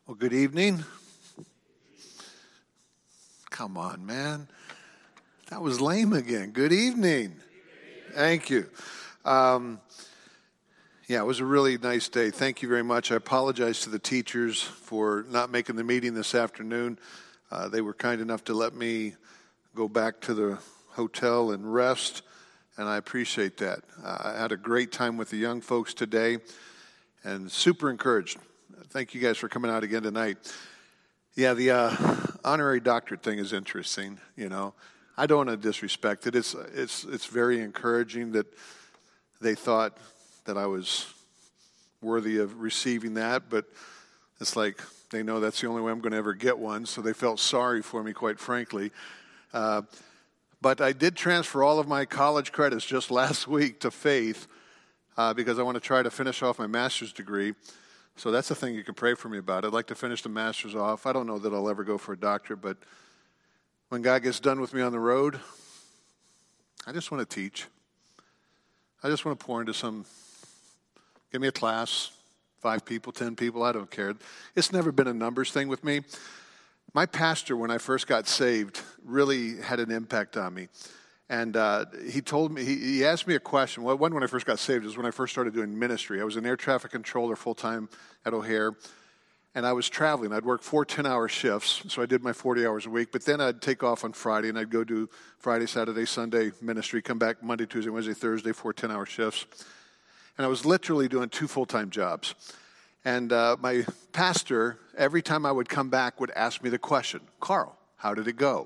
Well, good evening. Come on, man. That was lame again. Good evening. Thank you. Yeah, it was a really nice day. Thank you very much. I apologize to the teachers for not making the meeting this afternoon. They were kind enough to let me go back to the hotel and rest, and I appreciate that. I had a great time with the young folks today and super encouraged. Thank you guys for coming out again tonight. Yeah, the honorary doctorate thing is interesting, you know. I don't want to disrespect it. It's very encouraging that they thought that I was worthy of receiving that, but it's like they know that's the only way I'm going to ever get one, so they felt sorry for me, quite frankly. But I did transfer all of my college credits just last week to Faith because I want to try to finish off my master's degree. So that's the thing you can pray for me about. I'd like to finish the master's off. I don't know that I'll ever go for a doctorate, but when God gets done with me on the road, I just want to teach. I just want to pour into give me a class, 5 people, 10 people, I don't care. It's never been a numbers thing with me. My pastor, when I first got saved, really had an impact on me. And he told me, he asked me a question. Well, when I first got saved is when I first started doing ministry. I was an air traffic controller full-time at O'Hare, and I was traveling. I'd work 4 10-hour shifts, so I did my 40 hours a week. But then I'd take off on Friday, and I'd go do Friday, Saturday, Sunday ministry, come back Monday, Tuesday, Wednesday, Thursday, 4 10-hour shifts. And I was literally doing 2 full-time jobs. And my pastor, every time I would come back, would ask me the question, Carl, how did it go?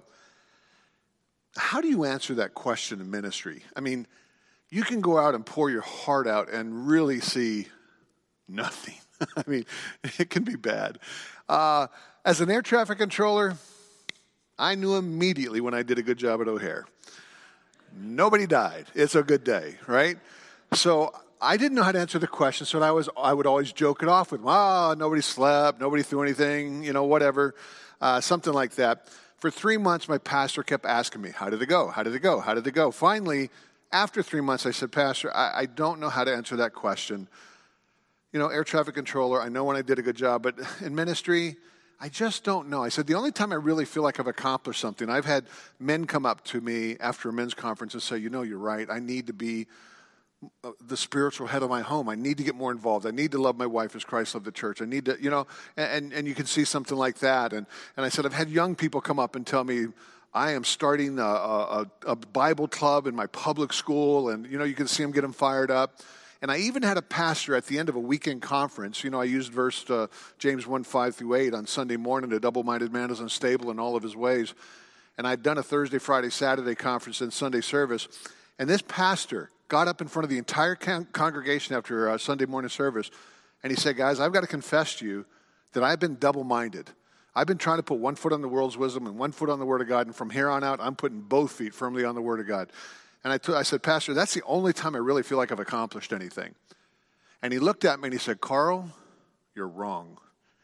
How do you answer that question in ministry? I mean, you can go out and pour your heart out and really see nothing. I mean, it can be bad. As an air traffic controller, I knew immediately when I did a good job at O'Hare. Nobody died. It's a good day, right? So I didn't know how to answer the question, so I would always joke it off with, nobody slept, nobody threw anything, whatever, something like that. For 3 months, my pastor kept asking me, how did it go? How did it go? How did it go? Finally, after 3 months, I said, Pastor, I don't know how to answer that question. Air traffic controller, I know when I did a good job, but in ministry, I just don't know. I said, the only time I really feel like I've accomplished something, I've had men come up to me after a men's conference and say, you're right. I need to be the spiritual head of my home. I need to get more involved. I need to love my wife as Christ loved the church. I need to, and you can see something like that. And I said, I've had young people come up and tell me, I am starting a Bible club in my public school. And, you can see them get them fired up. And I even had a pastor at the end of a weekend conference. I used verse James 1:5-8 on Sunday morning. A double-minded man is unstable in all of his ways. And I'd done a Thursday, Friday, Saturday conference and Sunday service. And this pastor got up in front of the entire congregation after Sunday morning service, and he said, guys, I've got to confess to you that I've been double-minded. I've been trying to put one foot on the world's wisdom and one foot on the Word of God, and from here on out, I'm putting both feet firmly on the Word of God. And I said, Pastor, that's the only time I really feel like I've accomplished anything. And he looked at me and he said, Carl, you're wrong.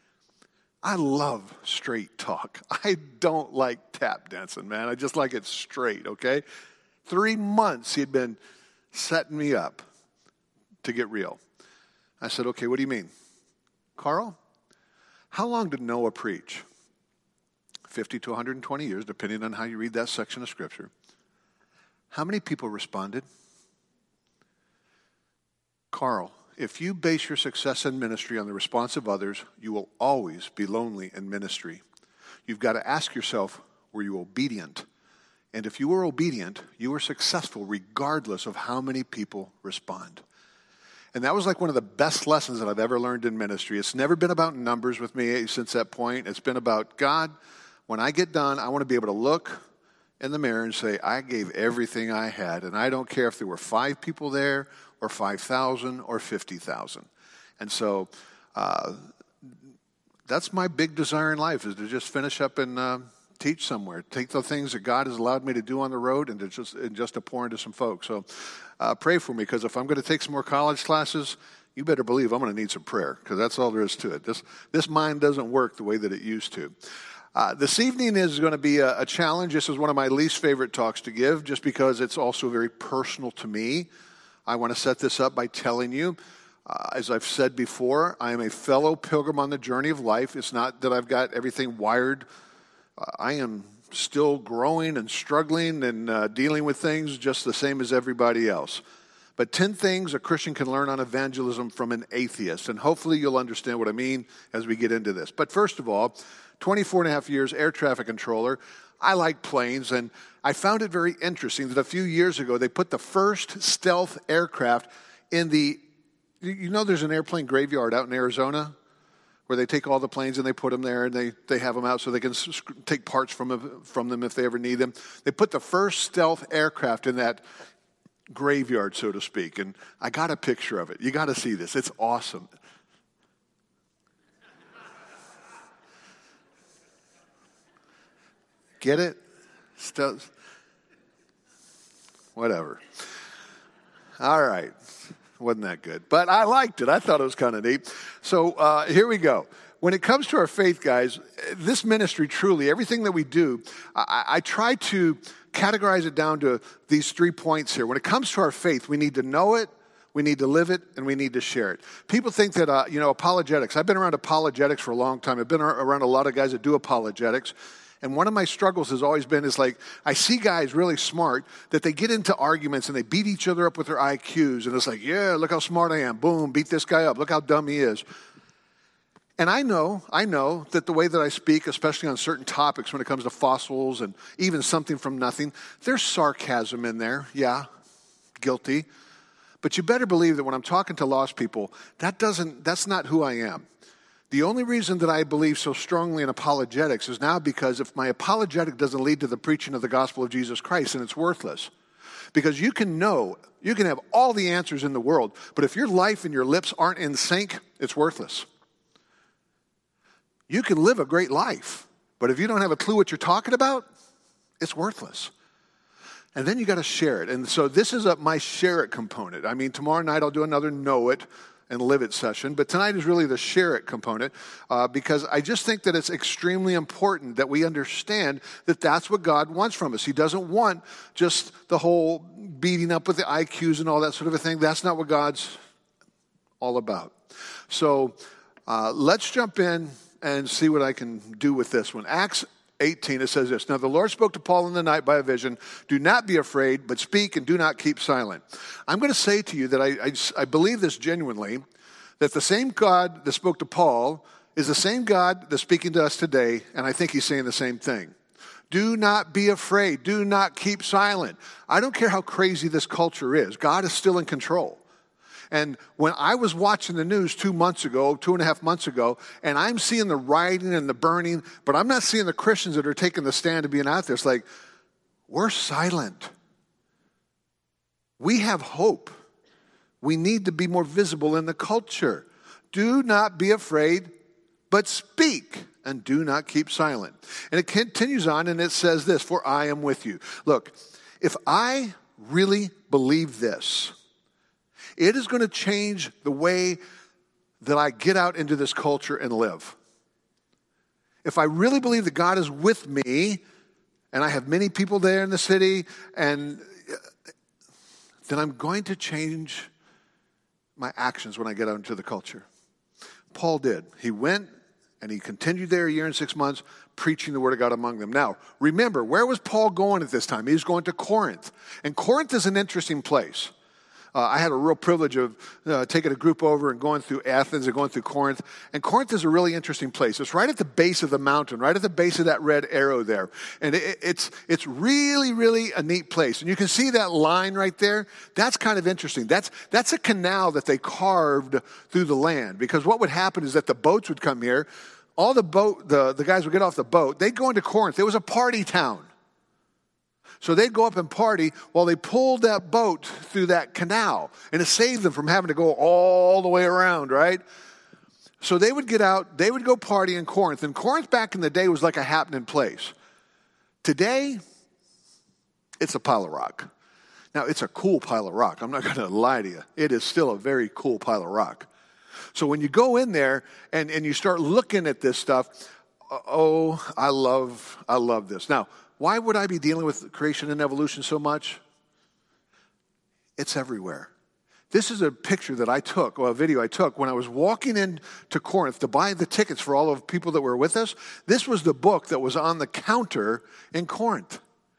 I love straight talk. I don't like tap dancing, man. I just like it straight, okay? 3 months he'd been setting me up to get real. I said, okay, what do you mean? Carl, how long did Noah preach? 50 to 120 years, depending on how you read that section of Scripture. How many people responded? Carl, if you base your success in ministry on the response of others, you will always be lonely in ministry. You've got to ask yourself, were you obedient? And if you were obedient, you were successful regardless of how many people respond. And that was like one of the best lessons that I've ever learned in ministry. It's never been about numbers with me since that point. It's been about, God, when I get done, I want to be able to look in the mirror and say, I gave everything I had. And I don't care if there were 5 people there or 5,000 or 50,000. And so that's my big desire in life, is to just finish up and teach somewhere, take the things that God has allowed me to do on the road and just to pour into some folks. So pray for me, because if I'm going to take some more college classes, you better believe I'm going to need some prayer, because that's all there is to it. This mind doesn't work the way that it used to. This evening is going to be a challenge. This is one of my least favorite talks to give, just because it's also very personal to me. I want to set this up by telling you As I've said before, I am a fellow pilgrim on the journey of life. It's not that I've got everything wired. I am still growing and struggling and dealing with things just the same as everybody else. But 10 things a Christian can learn on evangelism from an atheist. And hopefully you'll understand what I mean as we get into this. But first of all, 24 and a half years air traffic controller. I like planes, and I found it very interesting that a few years ago they put the first stealth aircraft in there's an airplane graveyard out in Arizona where they take all the planes and they put them there and they have them out so they can take parts from them if they ever need them. They put the first stealth aircraft in that graveyard, so to speak, and I got a picture of it. You got to see this. It's awesome. Get it? Whatever. All right. Wasn't that good? But I liked it. I thought it was kind of neat. So here we go. When it comes to our faith, guys, this ministry truly, everything that we do, I try to categorize it down to these 3 points here. When it comes to our faith, we need to know it, we need to live it, and we need to share it. People think that, apologetics. I've been around apologetics for a long time. I've been around a lot of guys that do apologetics. And one of my struggles has always been I see guys really smart that they get into arguments and they beat each other up with their IQs. And it's like, yeah, look how smart I am. Boom, beat this guy up. Look how dumb he is. And I know that the way that I speak, especially on certain topics when it comes to fossils and even something from nothing, there's sarcasm in there. Yeah, guilty. But you better believe that when I'm talking to lost people, that's not who I am. The only reason that I believe so strongly in apologetics is now because if my apologetic doesn't lead to the preaching of the gospel of Jesus Christ, then it's worthless. Because you can have all the answers in the world, but if your life and your lips aren't in sync, it's worthless. You can live a great life, but if you don't have a clue what you're talking about, it's worthless. And then you got to share it. And so this is my share it component. I mean, tomorrow night I'll do another know it and live it session. But tonight is really the share it component because I just think that it's extremely important that we understand that that's what God wants from us. He doesn't want just the whole beating up with the IQs and all that sort of a thing. That's not what God's all about. So let's jump in and see what I can do with this one. Acts 18, it says this. Now the Lord spoke to Paul in the night by a vision. Do not be afraid, but speak and do not keep silent. I'm going to say to you that I believe this genuinely, that the same God that spoke to Paul is the same God that's speaking to us today, and I think he's saying the same thing. Do not be afraid. Do not keep silent. I don't care how crazy this culture is. God is still in control. And when I was watching the news 2.5 months ago, and I'm seeing the rioting and the burning, but I'm not seeing the Christians that are taking the stand and being out there. It's like, we're silent. We have hope. We need to be more visible in the culture. Do not be afraid, but speak, and do not keep silent. And it continues on, and it says this, for I am with you. Look, if I really believe this, it is going to change the way that I get out into this culture and live. If I really believe that God is with me, and I have many people there in the city, and then I'm going to change my actions when I get out into the culture. Paul did. He went and he continued there a year and 6 months preaching the word of God among them. Now, remember, where was Paul going at this time? He was going to Corinth. And Corinth is an interesting place. I had a real privilege of taking a group over and going through Athens and going through Corinth. And Corinth is a really interesting place. It's right at the base of the mountain, right at the base of that red arrow there. And it's really, really a neat place. And you can see that line right there. That's kind of interesting. That's a canal that they carved through the land. Because what would happen is that the boats would come here. All the guys would get off the boat. They'd go into Corinth. It was a party town. So they'd go up and party while they pulled that boat through that canal. And it saved them from having to go all the way around, right? So they would get out, they would go party in Corinth. And Corinth back in the day was like a happening place. Today, it's a pile of rock. Now, it's a cool pile of rock. I'm not going to lie to you. It is still a very cool pile of rock. So when you go in there and you start looking at this stuff, I love this. Now, why would I be dealing with creation and evolution so much? It's everywhere. This is a picture that I took, or a video I took when I was walking into Corinth to buy the tickets for all of the people that were with us. This was the book that was on the counter in Corinth.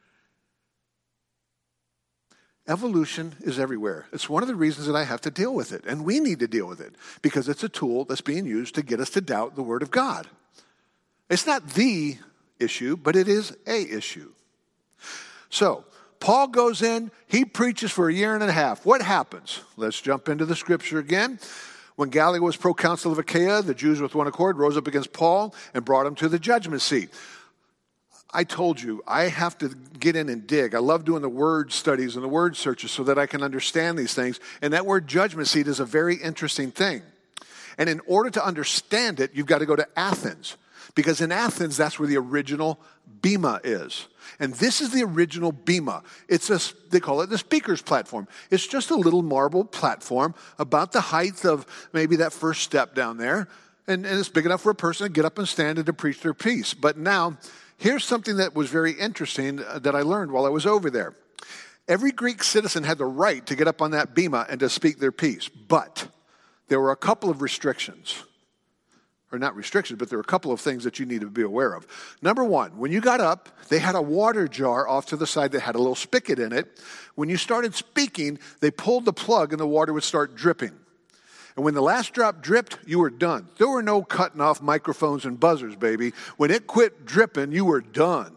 Evolution is everywhere. It's one of the reasons that I have to deal with it, and we need to deal with it, because it's a tool that's being used to get us to doubt the Word of God. It's not the issue, but it is a issue. So, Paul goes in, he preaches for a year and a half. What happens? Let's jump into the scripture again. When Gallio was proconsul of Achaia, the Jews with one accord rose up against Paul and brought him to the judgment seat. I told you, I have to get in and dig. I love doing the word studies and the word searches so that I can understand these things. And that word judgment seat is a very interesting thing. And in order to understand it, you've got to go to Athens. Because in Athens, that's where the original bema is. And this is the original bema. They call it the speaker's platform. It's just a little marble platform about the height of maybe that first step down there. And it's big enough for a person to get up and stand and to preach their piece. But now, here's something that was very interesting that I learned while I was over there. Every Greek citizen had the right to get up on that bema and to speak their piece. But there were a couple of restrictions. Or not restrictions, but there were a couple of things that you need to be aware of. Number one, when you got up, they had a water jar off to the side that had a little spigot in it. When you started speaking, they pulled the plug and the water would start dripping. And when the last drop dripped, you were done. There were no cutting off microphones and buzzers, baby. When it quit dripping, you were done.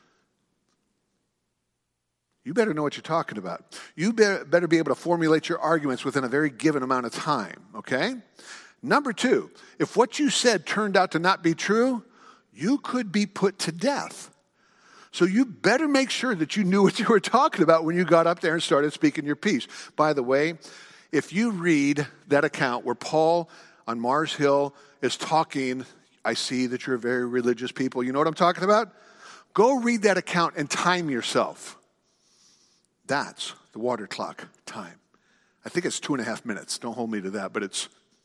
You better know what you're talking about. You better be able to formulate your arguments within a very given amount of time, okay? Number two, if what you said turned out to not be true, you could be put to death. So you better make sure that you knew what you were talking about when you got up there and started speaking your piece. By the way, if you read that account where Paul on Mars Hill is talking, I see that you're very religious people. You know what I'm talking about? Go read that account and time yourself. That's the water clock time. I think it's 2.5 minutes. Don't hold me to that, but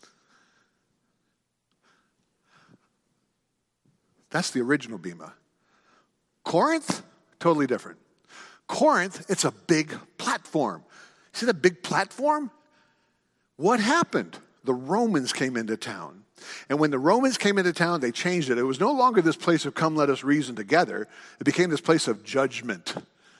that's the original bema. Corinth, totally different. Corinth, it's a big platform. See that big platform? What happened? The Romans came into town. And when the Romans came into town, they changed it. It was no longer this place of come, let us reason together. It became this place of judgment.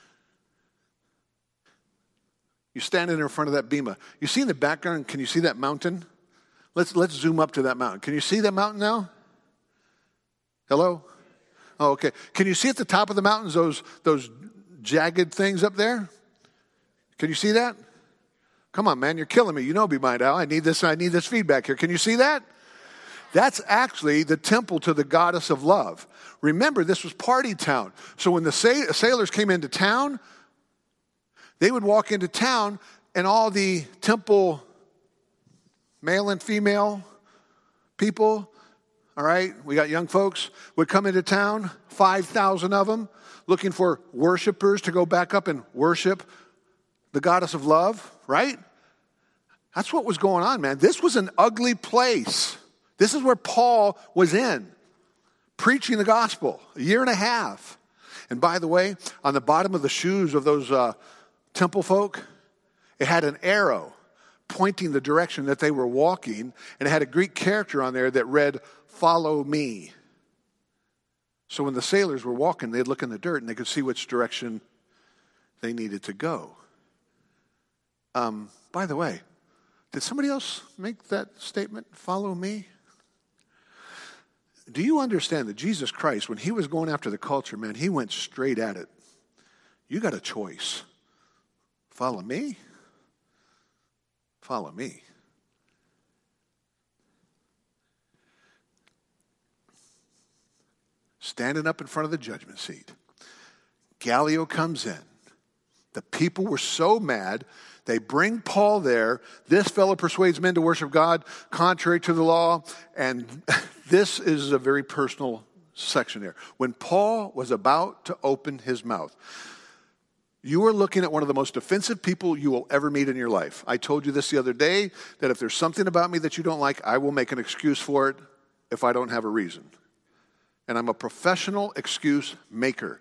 You're standing in front of that bema. You see in the background, can you see that mountain? Let's zoom up to that mountain. Can you see that mountain now? Hello? Oh, okay. Can you see at the top of the mountains those jagged things up there? Can you see that? Come on, man, you're killing me. You know me by now. I need this feedback here. Can you see that? That's actually the temple to the goddess of love. Remember, this was party town. So when the sailors came into town, they would walk into town and all the temple male and female people, all right, we got young folks, would come into town, 5,000 of them, looking for worshipers to go back up and worship the goddess of love, right? That's what was going on, man. This was an ugly place. This is where Paul was in, preaching the gospel, a year and a half. And by the way, on the bottom of the shoes of those temple folk, it had an arrow pointing the direction that they were walking, and it had a Greek character on there that read, "Follow me." So when the sailors were walking, they'd look in the dirt and they could see which direction they needed to go. By the way, did somebody else make that statement, "Follow me"? Do you understand that Jesus Christ, when he was going after the culture, man, he went straight at it. You got a choice. Follow me? Follow me. Standing up in front of the judgment seat. Gallio comes in. The people were so mad, they bring Paul there. This fellow persuades men to worship God contrary to the law. And this is a very personal section here. When Paul was about to open his mouth, you are looking at one of the most offensive people you will ever meet in your life. I told you this the other day, that if there's something about me that you don't like, I will make an excuse for it if I don't have a reason. And I'm a professional excuse maker.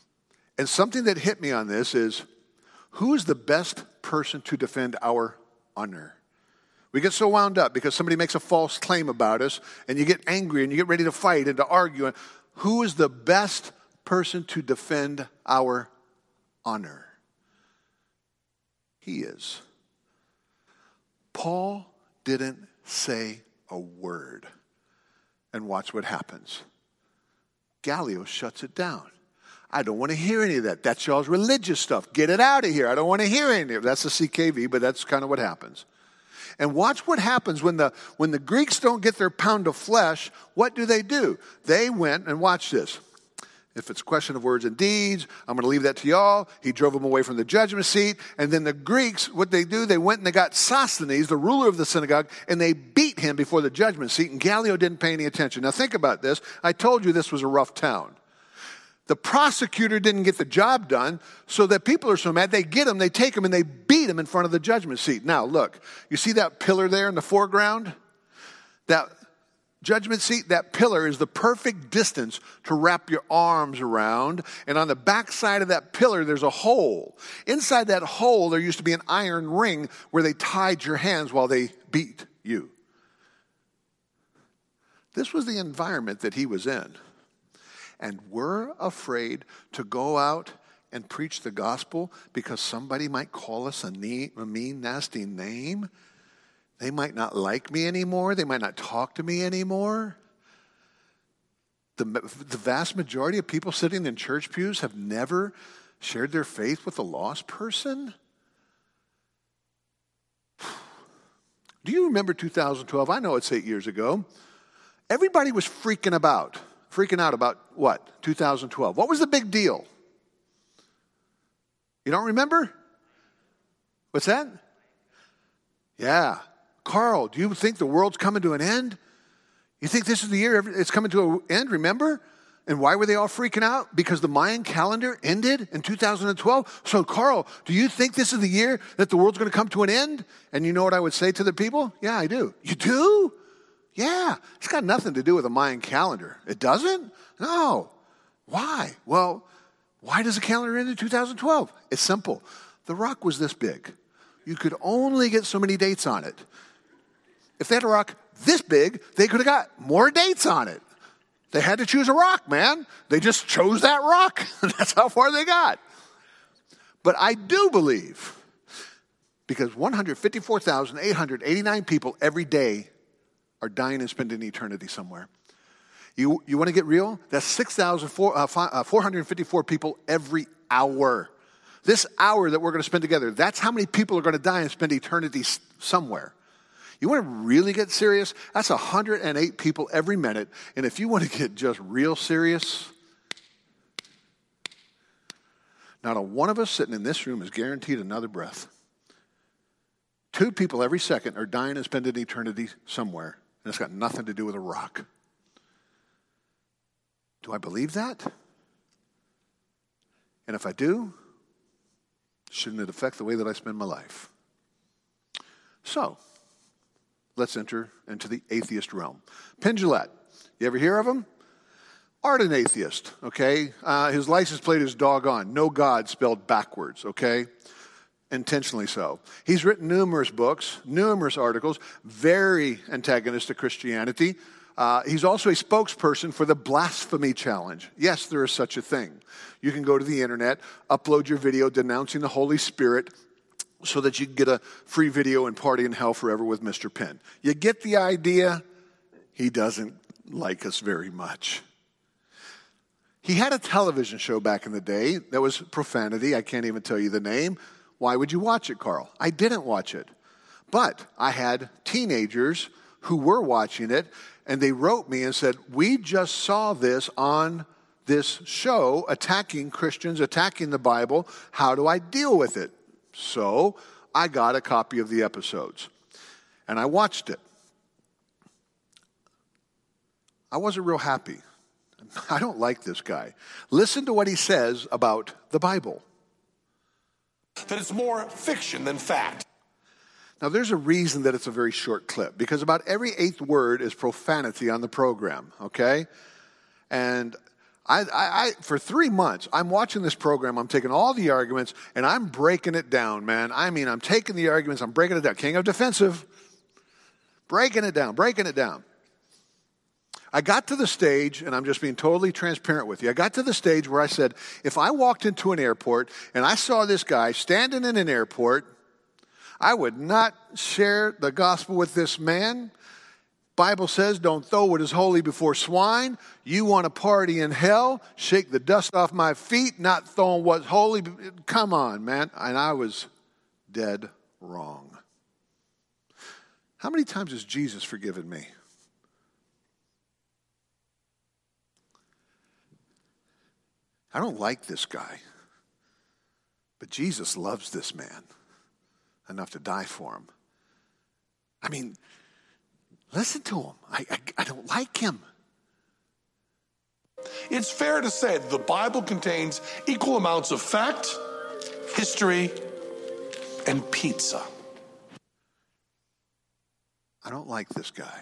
And something that hit me on this is, who is the best person to defend our honor. We get so wound up because somebody makes a false claim about us, and you get angry and you get ready to fight and to argue. Who is the best person to defend our honor? He is. Paul didn't say a word. And watch what happens. Gallio shuts it down. I don't want to hear any of that. That's y'all's religious stuff. Get it out of here. I don't want to hear any of it. That's the CKV, but that's kind of what happens. And watch what happens when the Greeks don't get their pound of flesh. What do? They went, and watch this. If it's a question of words and deeds, I'm going to leave that to y'all. He drove them away from the judgment seat. And then the Greeks, what they do, they went and they got Sosthenes, the ruler of the synagogue, and they beat him before the judgment seat. And Gallio didn't pay any attention. Now think about this. I told you this was a rough town. The prosecutor didn't get the job done, so that people are so mad, they get him, they take him, and they beat him in front of the judgment seat. Now look, you see that pillar there in the foreground? That judgment seat, that pillar is the perfect distance to wrap your arms around. And on the back side of that pillar, there's a hole. Inside that hole, there used to be an iron ring where they tied your hands while they beat you. This was the environment that he was in. And we're afraid to go out and preach the gospel because somebody might call us a mean, nasty name. They might not like me anymore. They might not talk to me anymore. The vast majority of people sitting in church pews have never shared their faith with a lost person. Do you remember 2012? I know it's 8 years ago. Everybody was freaking out about what? 2012. What was the big deal? You don't remember? What's that? Yeah. Carl, do you think the world's coming to an end? You think this is the year it's coming to an end, remember? And why were they all freaking out? Because the Mayan calendar ended in 2012. So, Carl, do you think this is the year that the world's going to come to an end? And you know what I would say to the people? Yeah, I do. You do? Yeah. It's got nothing to do with the Mayan calendar. It doesn't? No. Why? Well, why does the calendar end in 2012? It's simple. The rock was this big. You could only get so many dates on it. If they had a rock this big, they could have got more dates on it. They had to choose a rock, man. They just chose that rock. That's how far they got. But I do believe, because 154,889 people every day are dying and spending eternity somewhere. You want to get real? That's 6,454 people every hour. This hour that we're going to spend together, that's how many people are going to die and spend eternity somewhere. You want to really get serious? That's 108 people every minute. And if you want to get just real serious, not a one of us sitting in this room is guaranteed another breath. 2 people every second are dying and spending eternity somewhere. And it's got nothing to do with a rock. Do I believe that? And if I do, shouldn't it affect the way that I spend my life? So, let's enter into the atheist realm. Penn Jillette, you ever hear of him? Ardent atheist, okay? His license plate is doggone. No God spelled backwards, okay? Intentionally so. He's written numerous books, numerous articles, very antagonistic Christianity. He's also a spokesperson for the Blasphemy Challenge. Yes, there is such a thing. You can go to the internet, upload your video denouncing the Holy Spirit so that you can get a free video and party in hell forever with Mr. Penn. You get the idea? He doesn't like us very much. He had a television show back in the day that was profanity. I can't even tell you the name. Why would you watch it, Carl? I didn't watch it. But I had teenagers who were watching it, and they wrote me and said, we just saw this on this show, attacking Christians, attacking the Bible. How do I deal with it? So I got a copy of the episodes, and I watched it. I wasn't real happy. I don't like this guy. Listen to what he says about the Bible. That it's more fiction than fact. Now, there's a reason that it's a very short clip, because about every 8th word is profanity on the program, okay? And For 3 months, I'm watching this program. I'm taking all the arguments, and I'm breaking it down, man. I mean, I'm taking the arguments, I'm breaking it down. King of defensive. Breaking it down. I got to the stage, and I'm just being totally transparent with you. I got to the stage where I said, if I walked into an airport and I saw this guy standing in an airport, I would not share the gospel with this man. Bible says, don't throw what is holy before swine. You want to party in hell? Shake the dust off my feet, not throwing what's holy. Come on, man. And I was dead wrong. How many times has Jesus forgiven me? I don't like this guy, but Jesus loves this man enough to die for him. I mean, listen to him. I don't like him. It's fair to say that the Bible contains equal amounts of fact, history, and pizza. I don't like this guy.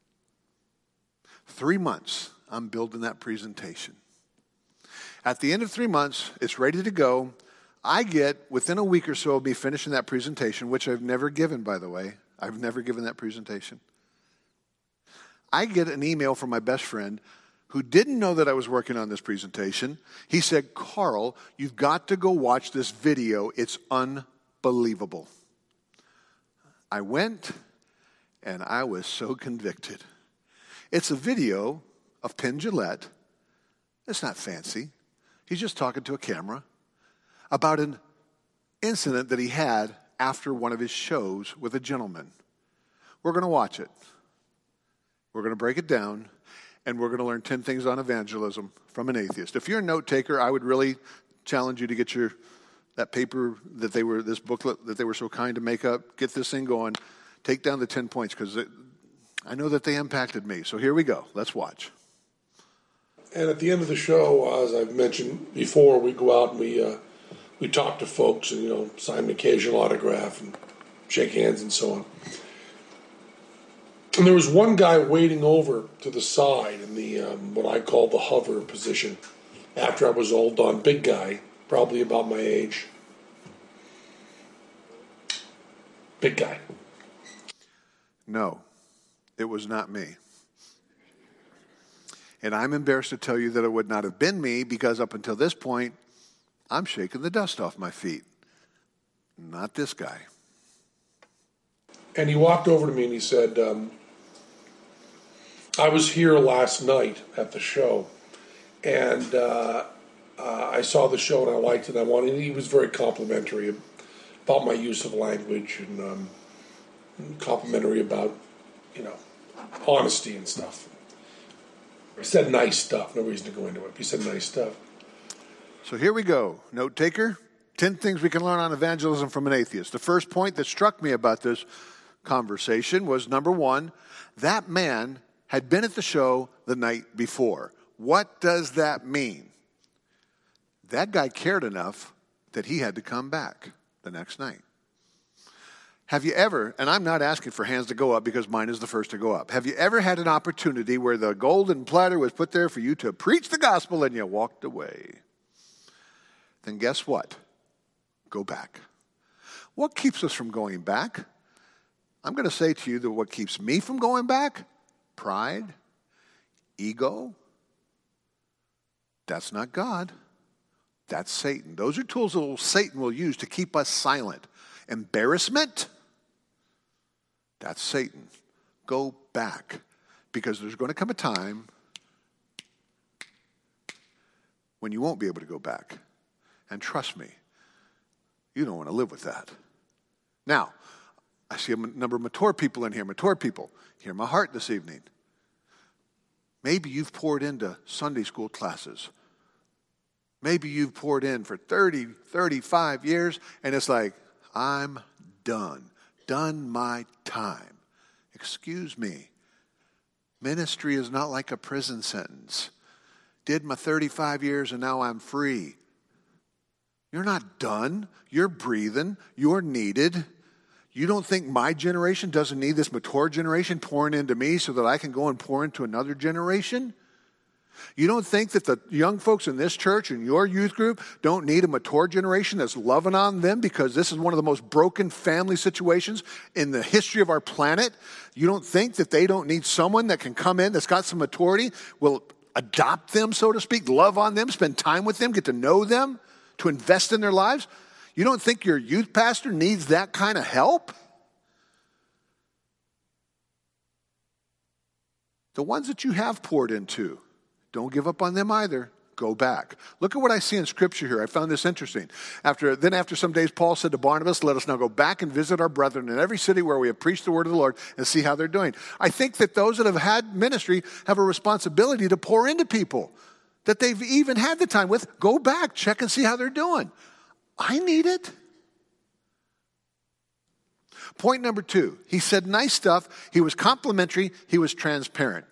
3 months, I'm building that presentation. At the end of 3 months, it's ready to go. I get, within a week or so of me finishing that presentation, which I've never given, by the way. I've never given that presentation. I get an email from my best friend who didn't know that I was working on this presentation. He said, Carl, you've got to go watch this video. It's unbelievable. I went, and I was so convicted. It's a video of Penn Jillette. It's not fancy. He's just talking to a camera about an incident that he had after one of his shows with a gentleman. We're going to watch it. We're going to break it down, and we're going to learn 10 things on evangelism from an atheist. If you're a note taker, I would really challenge you to get that paper this booklet that they were so kind to make up. Get this thing going. Take down the 10 points because I know that they impacted me. So here we go. Let's watch. And at the end of the show, as I've mentioned before, we go out and we talk to folks and, sign an occasional autograph and shake hands and so on. And there was one guy waiting over to the side in the what I call the hover position after I was all done. Big guy, probably about my age. Big guy. No, it was not me. And I'm embarrassed to tell you that it would not have been me because up until this point, I'm shaking the dust off my feet. Not this guy. And he walked over to me and he said, I was here last night at the show, and I saw the show and I liked it. He was very complimentary about my use of language and complimentary about, honesty and stuff. He said nice stuff. No reason to go into it. He said nice stuff. So here we go. Note taker, 10 things we can learn on evangelism from an atheist. The first point that struck me about this conversation was, number one, that man had been at the show the night before. What does that mean? That guy cared enough that he had to come back the next night. Have you ever, and I'm not asking for hands to go up because mine is the first to go up. Have you ever had an opportunity where the golden platter was put there for you to preach the gospel and you walked away? Then guess what? Go back. What keeps us from going back? I'm going to say to you that what keeps me from going back? Pride, ego. That's not God. That's Satan. Those are tools that Satan will use to keep us silent. Embarrassment. That's Satan. Go back. Because there's going to come a time when you won't be able to go back. And trust me, you don't want to live with that. Now, I see a number of mature people in here. Mature people, hear my heart this evening. Maybe you've poured into Sunday school classes. Maybe you've poured in for 30, 35 years, and it's like, I'm done. Done my time. Excuse me. Ministry is not like a prison sentence. Did my 35 years and now I'm free. You're not done. You're breathing. You're needed. You don't think my generation doesn't need this mature generation pouring into me so that I can go and pour into another generation? You don't think that the young folks in this church and your youth group don't need a mature generation that's loving on them because this is one of the most broken family situations in the history of our planet? You don't think that they don't need someone that can come in that's got some maturity, will adopt them, so to speak, love on them, spend time with them, get to know them, to invest in their lives? You don't think your youth pastor needs that kind of help? The ones that you have poured into, don't give up on them either. Go back. Look at what I see in Scripture here. I found this interesting. After some days, Paul said to Barnabas, let us now go back and visit our brethren in every city where we have preached the word of the Lord and see how they're doing. I think that those that have had ministry have a responsibility to pour into people that they've even had the time with. Go back, check and see how they're doing. I need it. Point number 2, he said nice stuff. He was complimentary. He was transparent.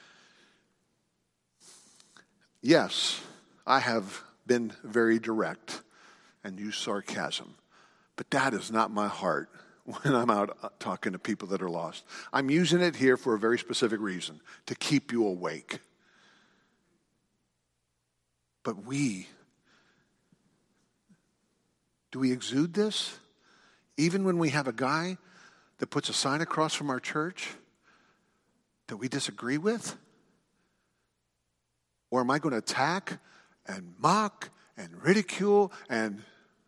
Yes, I have been very direct and used sarcasm, but that is not my heart when I'm out talking to people that are lost. I'm using it here for a very specific reason, to keep you awake. But do we exude this? Even when we have a guy that puts a sign across from our church that we disagree with? Or am I going to attack and mock and ridicule and...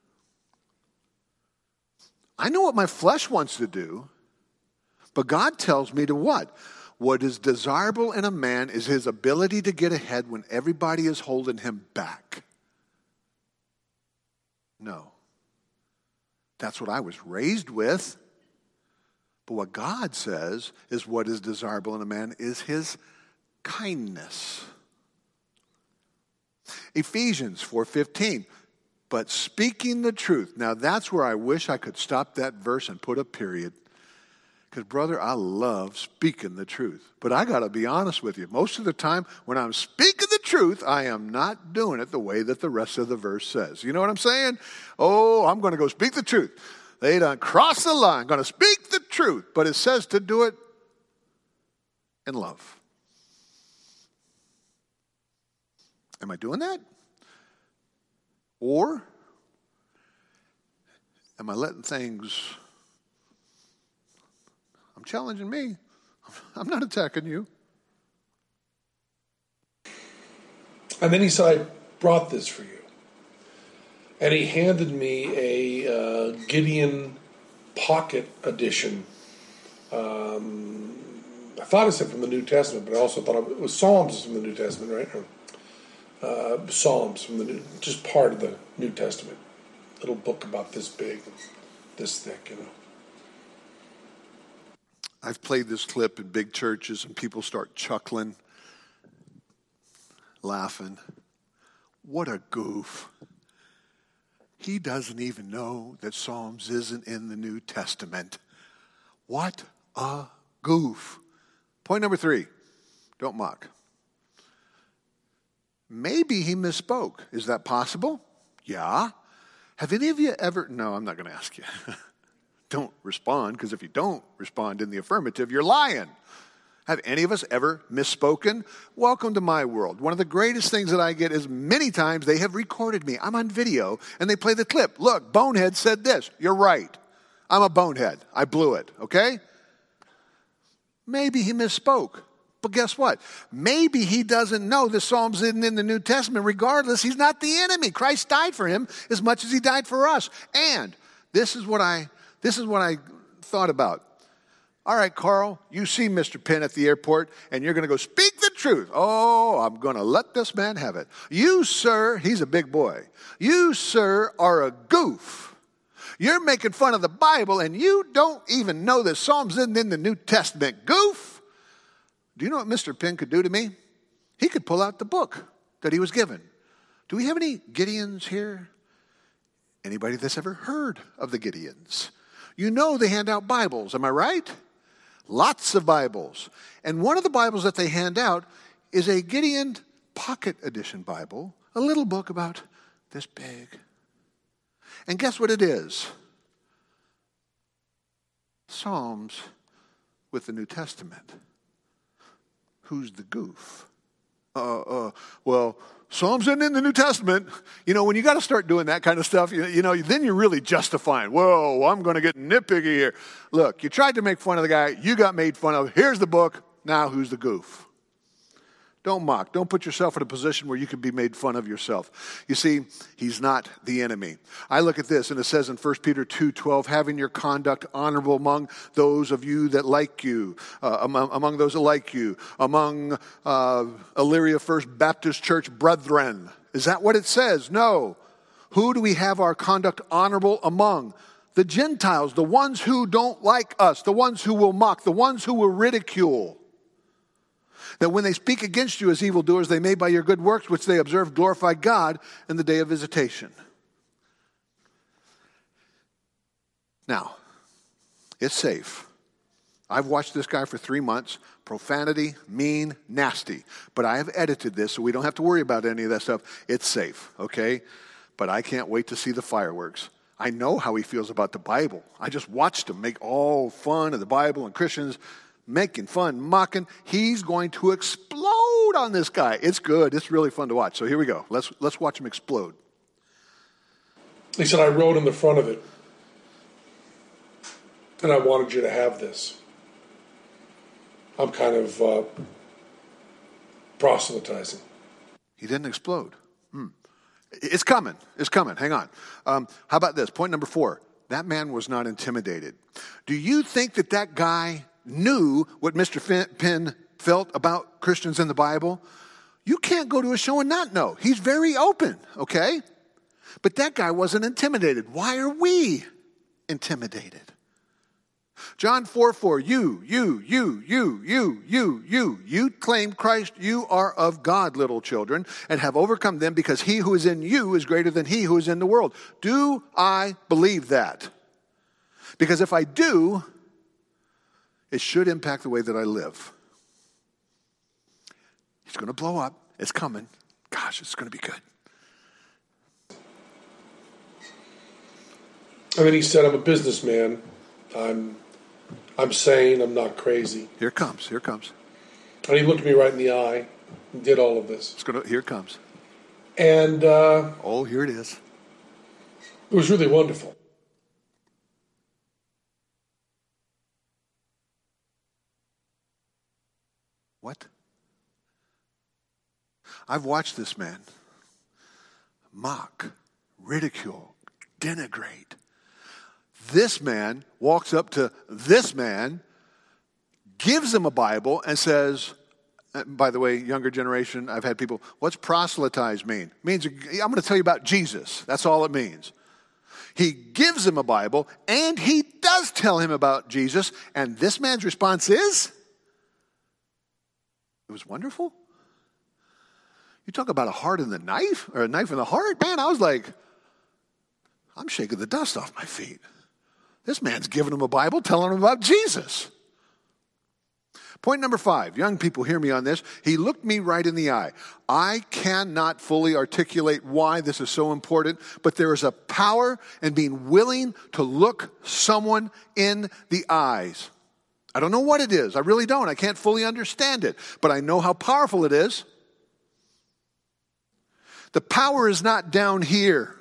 I know what my flesh wants to do, but God tells me to what? What is desirable in a man is his ability to get ahead when everybody is holding him back. No. That's what I was raised with. But what God says is what is desirable in a man is his kindness. Ephesians 4:15, but speaking the truth. Now that's where I wish I could stop that verse and put a period. Because brother, I love speaking the truth. But I got to be honest with you. Most of the time when I'm speaking the truth, I am not doing it the way that the rest of the verse says. You know what I'm saying? Oh, I'm going to go speak the truth. They done crossed the line. I'm going to speak the truth. But it says to do it in love. Am I doing that? Or am I letting things... I'm challenging me. I'm not attacking you. And then he said, I brought this for you. And he handed me a Gideon Pocket Edition. I thought it said from the New Testament, but I also thought it was Psalms from the New Testament, right? Psalms from the New, just part of the New Testament. Little book about this big, this thick, you know. I've played this clip in big churches and people start chuckling, laughing. What a goof. He doesn't even know that Psalms isn't in the New Testament. What a goof. Point number 3, don't mock. Maybe he misspoke. Is that possible? Yeah. Have any of you ever... No, I'm not going to ask you. Don't respond, because if you don't respond in the affirmative, you're lying. Have any of us ever misspoken? Welcome to my world. One of the greatest things that I get is many times they have recorded me. I'm on video, and they play the clip. Look, Bonehead said this. You're right. I'm a bonehead. I blew it, okay? Maybe he misspoke. But guess what? Maybe he doesn't know the Psalms isn't in the New Testament. Regardless, he's not the enemy. Christ died for him as much as he died for us. And this is what I thought about. All right, Carl, you see Mr. Penn at the airport, and you're going to go speak the truth. Oh, I'm going to let this man have it. You, sir, he's a big boy. You, sir, are a goof. You're making fun of the Bible, and you don't even know the Psalms isn't in the New Testament. Goof. Do you know what Mr. Penn could do to me? He could pull out the book that he was given. Do we have any Gideons here? Anybody that's ever heard of the Gideons? You know they hand out Bibles, am I right? Lots of Bibles. And one of the Bibles that they hand out is a Gideon Pocket Edition Bible, a little book about this big. And guess what it is? Psalms with the New Testament. Who's the goof? Well, Psalms isn't in the New Testament. You know, when you got to start doing that kind of stuff, then you're really justifying. Whoa, I'm going to get nitpicky here. Look, you tried to make fun of the guy. You got made fun of. Here's the book. Now who's the goof? Don't mock. Don't put yourself in a position where you can be made fun of yourself. You see, he's not the enemy. I look at this, and it says in 1 Peter 2:12, having your conduct honorable among those of you that like you, among those that like you, among Elyria First Baptist Church brethren. Is that what it says? No. Who do we have our conduct honorable among? The Gentiles, the ones who don't like us, the ones who will mock, the ones who will ridicule. That when they speak against you as evildoers, they may by your good works, which they observe, glorify God in the day of visitation. Now, it's safe. I've watched this guy for 3 months. Profanity, mean, nasty. But I have edited this so we don't have to worry about any of that stuff. It's safe, okay? But I can't wait to see the fireworks. I know how he feels about the Bible. I just watched him make all fun of the Bible and Christians making fun, mocking. He's going to explode on this guy. It's good. It's really fun to watch. So here we go. Let's watch him explode. He said, I wrote in the front of it, and I wanted you to have this. I'm kind of proselytizing. He didn't explode. It's coming. It's coming. Hang on. How about this? Point number 4. That man was not intimidated. Do you think that guy knew what Mr. Penn felt about Christians in the Bible? You can't go to a show and not know. He's very open, okay? But that guy wasn't intimidated. Why are we intimidated? John 4:4, you claim Christ, you are of God, little children, and have overcome them because he who is in you is greater than he who is in the world. Do I believe that? Because if I do, it should impact the way that I live. He's going to blow up. It's coming. Gosh, it's going to be good. And then he said, I'm a businessman. I'm sane. I'm not crazy. Here it comes. Here it comes. And he looked me right in the eye and did all of this. Here it comes. And here it is. It was really wonderful. What? I've watched this man mock, ridicule, denigrate. This man walks up to this man, gives him a Bible, and says, by the way, younger generation, I've had people, what's proselytize mean? It means, I'm going to tell you about Jesus. That's all it means. He gives him a Bible, and he does tell him about Jesus, and this man's response is, it was wonderful. You talk about a heart in the knife, or a knife in the heart, man, I was like, I'm shaking the dust off my feet. This man's giving him a Bible, telling him about Jesus. Point number 5, young people, hear me on this. He looked me right in the eye. I cannot fully articulate why this is so important, but there is a power in being willing to look someone in the eyes. I don't know what it is. I really don't. I can't fully understand it, but I know how powerful it is. The power is not down here.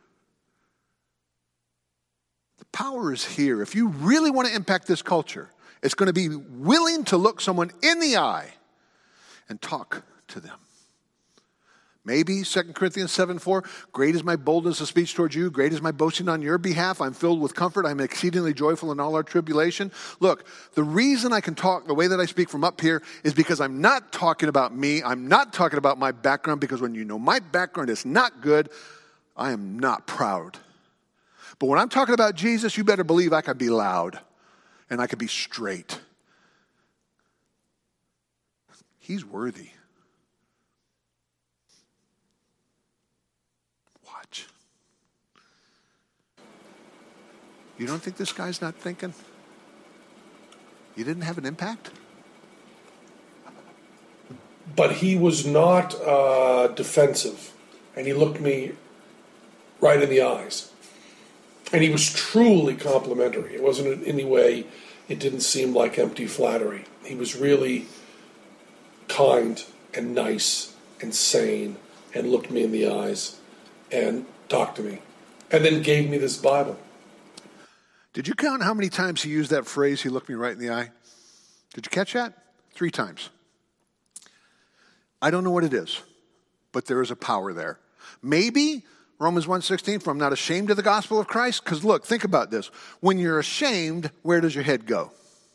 The power is here. If you really want to impact this culture, it's going to be willing to look someone in the eye and talk to them. Maybe 2 Corinthians 7:4, great is my boldness of speech towards you, great is my boasting on your behalf. I'm filled with comfort. I'm exceedingly joyful in all our tribulation. Look, the reason I can talk the way that I speak from up here is because I'm not talking about me. I'm not talking about my background, because when you know my background is not good, I am not proud. But when I'm talking about Jesus, you better believe I can be loud and I can be straight. He's worthy. Watch. You don't think this guy's not thinking? You didn't have an impact? But he was not defensive, and he looked me right in the eyes. And he was truly complimentary. It wasn't in any way, it didn't seem like empty flattery. He was really kind and nice and sane and looked me in the eyes and talked to me and then gave me this Bible. Did you count how many times he used that phrase, he looked me right in the eye? Did you catch that? 3 times. I don't know what it is, but there is a power there. Maybe Romans 1:16, for I'm not ashamed of the gospel of Christ. Because look, think about this. When you're ashamed, where does your head go?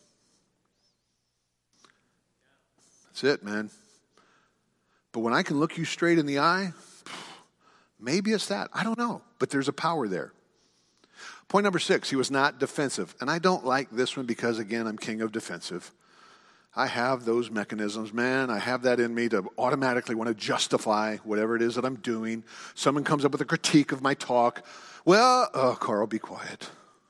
That's it, man. But when I can look you straight in the eye, maybe it's that. I don't know. But there's a power there. Point number 6, he was not defensive. And I don't like this one because, again, I'm king of defensive. I have those mechanisms, man. I have that in me to automatically want to justify whatever it is that I'm doing. Someone comes up with a critique of my talk. Well, Carl, be quiet.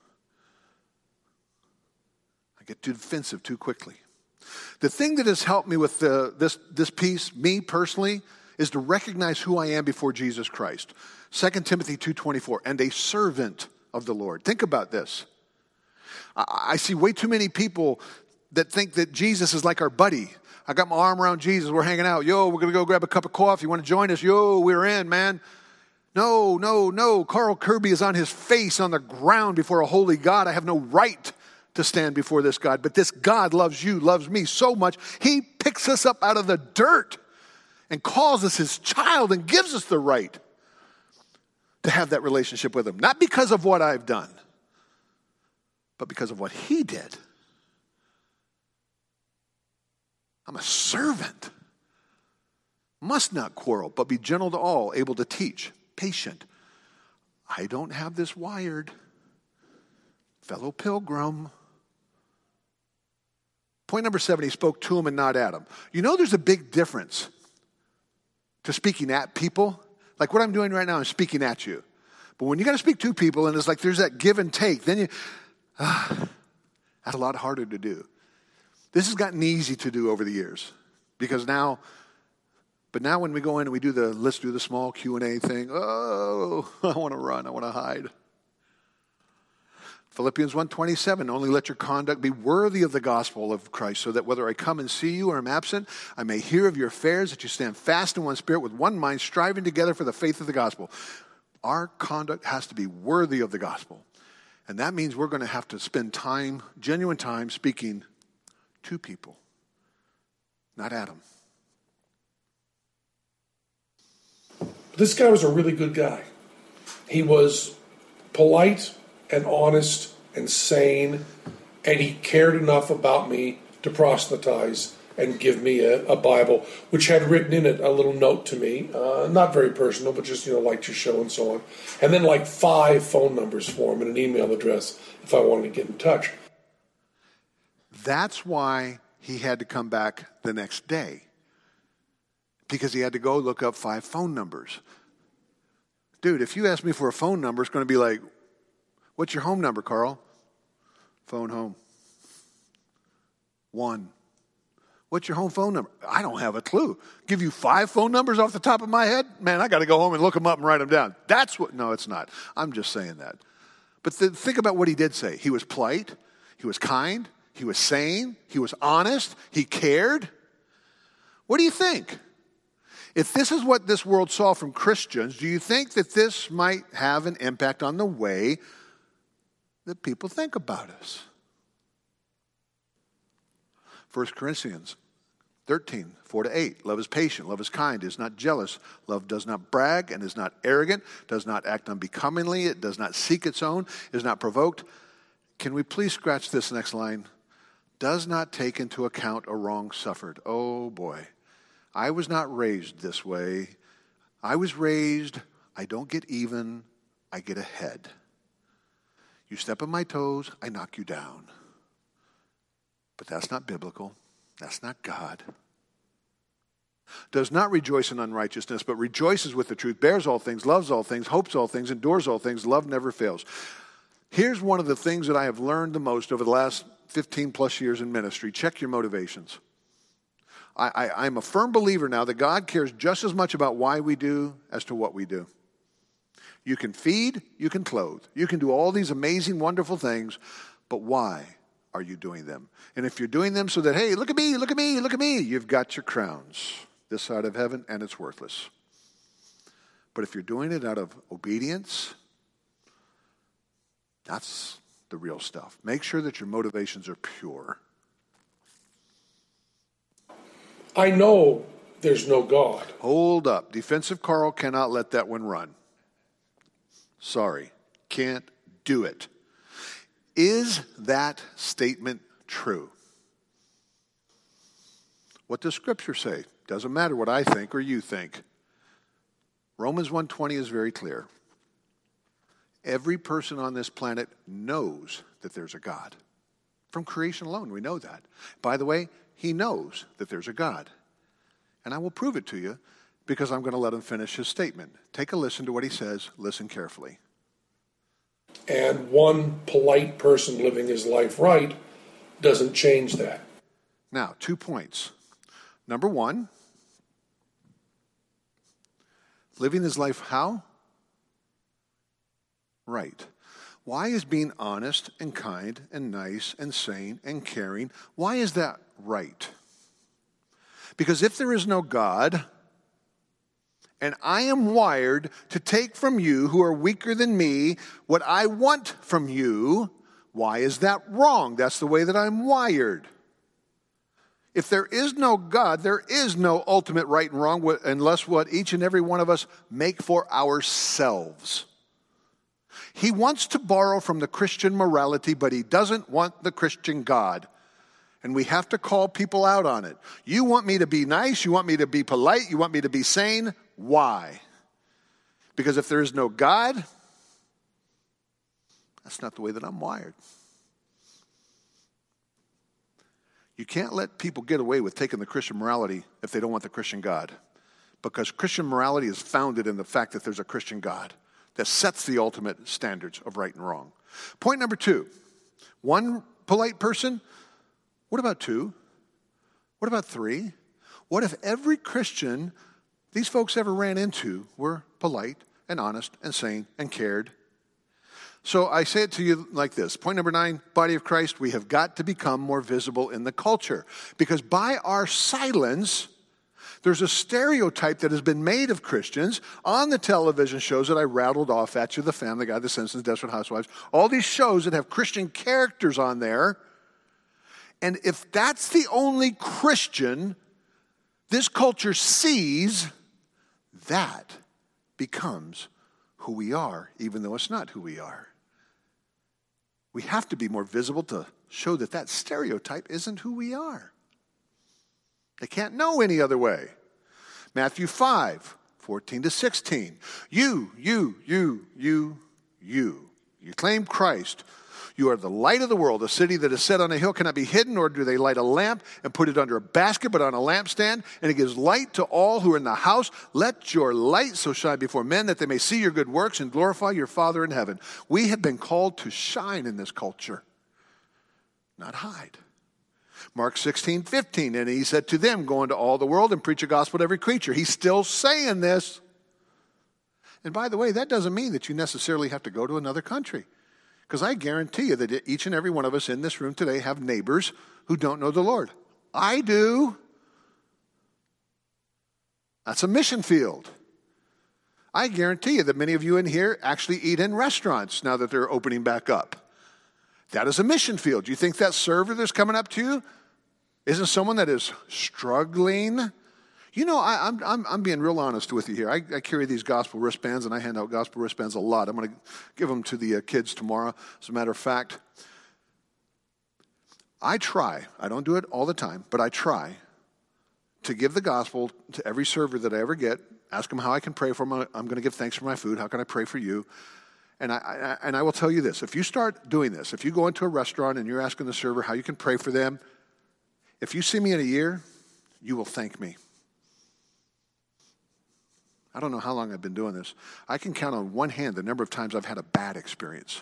I get too defensive too quickly. The thing that has helped me with this piece, me personally, is to recognize who I am before Jesus Christ. 2 Timothy 2:24, and a servant of the Lord. Think about this. I see way too many people that think that Jesus is like our buddy. I got my arm around Jesus. We're hanging out. Yo, we're going to go grab a cup of coffee. You want to join us? Yo, we're in, man. No. Carl Kirby is on his face on the ground before a holy God. I have no right to stand before this God. But this God loves you, loves me so much. He picks us up out of the dirt and calls us his child and gives us the right to have that relationship with him. Not because of what I've done, but because of what he did. I'm a servant. Must not quarrel, but be gentle to all, able to teach, patient. I don't have this wired. Fellow pilgrim. Point number 7, he spoke to him and not at him. You know there's a big difference to speaking at people. Like what I'm doing right now, I'm speaking at you. But when you got to speak to people and it's like there's that give and take, then that's a lot harder to do. This has gotten easy to do over the years because now when we go in and we do let's do the small Q&A thing, I want to run, I want to hide. Philippians 1:27, only let your conduct be worthy of the gospel of Christ so that whether I come and see you or am absent, I may hear of your affairs, that you stand fast in one spirit with one mind, striving together for the faith of the gospel. Our conduct has to be worthy of the gospel. And that means we're going to have to spend time, genuine time, speaking to people, not at them. This guy was a really good guy. He was polite and honest and sane, and he cared enough about me to proselytize and give me a Bible, which had written in it a little note to me, not very personal, but just, liked your show and so on. And then 5 phone numbers for him and an email address if I wanted to get in touch. That's why he had to come back the next day, because he had to go look up 5 phone numbers. Dude, if you ask me for a phone number, it's going to be like, what's your home number, Carl? Phone home. 1. What's your home phone number? I don't have a clue. Give you 5 phone numbers off the top of my head? Man, I got to go home and look them up and write them down. No, it's not. I'm just saying that. But think about what he did say. He was polite. He was kind. He was sane. He was honest. He cared. What do you think? If this is what this world saw from Christians, do you think that this might have an impact on the way that people think about us? 1 Corinthians 13, 4-8. Love is patient. Love is kind. Is not jealous. Love does not brag and is not arrogant. Does not act unbecomingly. It does not seek its own. Is not provoked. Can we please scratch this next line? Does not take into account a wrong suffered. Oh boy. I was not raised this way. I was raised, I don't get even, I get ahead. You step on my toes, I knock you down. But that's not biblical. That's not God. Does not rejoice in unrighteousness, but rejoices with the truth, bears all things, loves all things, hopes all things, endures all things. Love never fails. Here's one of the things that I have learned the most over the last 15 plus years in ministry. Check your motivations. I'm a firm believer now that God cares just as much about why we do as to what we do. You can feed, you can clothe, you can do all these amazing, wonderful things, but why are you doing them? And if you're doing them so that, hey, look at me, look at me, look at me, you've got your crowns. this side of heaven, and it's worthless. But if you're doing it out of obedience, that's the real stuff. Make sure that your motivations are pure. I know there's no God. Hold up. Defensive Carl cannot let that one run. Sorry. Can't do it. Is that statement true? What does Scripture say? Doesn't matter what I think or you think. Romans 1:20 is very clear. Every person on this planet knows that there's a God. From creation alone, we know that. By the way, he knows that there's a God. And I will prove it to you because I'm going to let him finish his statement. Take a listen to what he says. Listen carefully. And one polite person living his life right doesn't change that. Now, 2 points. Number one, living his life how? Right. Why is being honest and kind and nice and sane and caring, why is that right? Because if there is no God, and I am wired to take from you who are weaker than me what I want from you, why is that wrong? That's the way that I'm wired. If there is no God, there is no ultimate right and wrong unless what each and every one of us make for ourselves. He wants to borrow from the Christian morality, but he doesn't want the Christian God. And we have to call people out on it. You want me to be nice, you want me to be polite, you want me to be sane. Why? Because if there is no God, that's not the way that I'm wired. You can't let people get away with taking the Christian morality if they don't want the Christian God. Because Christian morality is founded in the fact that there's a Christian God that sets the ultimate standards of right and wrong. Point number 2, one polite person. What about 2? What about 3? What if every Christian these folks ever ran into were polite and honest and sane and cared? So I say it to you like this. Point number 9, body of Christ, we have got to become more visible in the culture. Because by our silence, there's a stereotype that has been made of Christians on the television shows that I rattled off at you, The Family Guy, The Simpsons, Desperate Housewives, all these shows that have Christian characters on there. And if that's the only Christian this culture sees, that becomes who we are, even though it's not who we are. We have to be more visible to show that that stereotype isn't who we are. They can't know any other way. Matthew 5:14-16. You claim Christ. You are the light of the world. A city that is set on a hill cannot be hidden, nor do they light a lamp and put it under a basket, but on a lampstand, and it gives light to all who are in the house. Let your light so shine before men that they may see your good works and glorify your Father in heaven. We have been called to shine in this culture, not hide. Mark 16:15, and he said to them, go into all the world and preach the gospel to every creature. He's still saying this. And by the way, that doesn't mean that you necessarily have to go to another country. Because I guarantee you that each and every one of us in this room today have neighbors who don't know the Lord. I do. That's a mission field. I guarantee you that many of you in here actually eat in restaurants now that they're opening back up. That is a mission field. Do you think that server that's coming up to you isn't someone that is struggling? You know, I'm being real honest with you here. I carry these gospel wristbands, and I hand out gospel wristbands a lot. I'm going to give them to the kids tomorrow. As a matter of fact, I try. I don't do it all the time, but I try to give the gospel to every server that I ever get. Ask them how I can pray for them. I'm going to give thanks for my food. How can I pray for you? And I will tell you this. If you start doing this, if you go into a restaurant and you're asking the server how you can pray for them, if you see me in a year, you will thank me. I don't know how long I've been doing this. I can count on one hand the number of times I've had a bad experience.